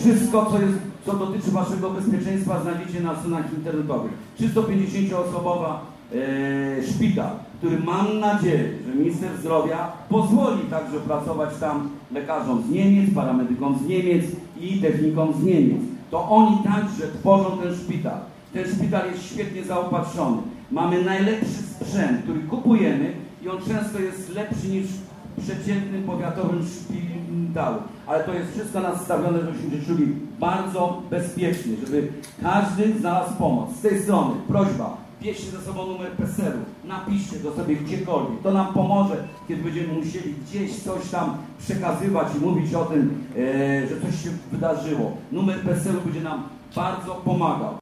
Wszystko, co dotyczy waszego bezpieczeństwa, znajdziecie na stronach internetowych. 350-osobowa szpital, który mam nadzieję, że minister zdrowia pozwoli także pracować tam lekarzom z Niemiec, paramedykom z Niemiec i technikom z Niemiec. To oni także tworzą ten szpital. Ten szpital jest świetnie zaopatrzony. Mamy najlepszy sprzęt, który kupujemy i on często jest lepszy niż w przeciętnym powiatowym szpitalu. Ale to jest wszystko nastawione, żebyśmy się czuli bardzo bezpiecznie, żeby każdy znalazł pomoc. Z tej strony prośba, bierzcie ze sobą numer PESEL-u, napiszcie go sobie gdziekolwiek. To nam pomoże, kiedy będziemy musieli gdzieś coś tam przekazywać i mówić o tym, że coś się wydarzyło. Numer PESEL-u będzie nam bardzo pomagał.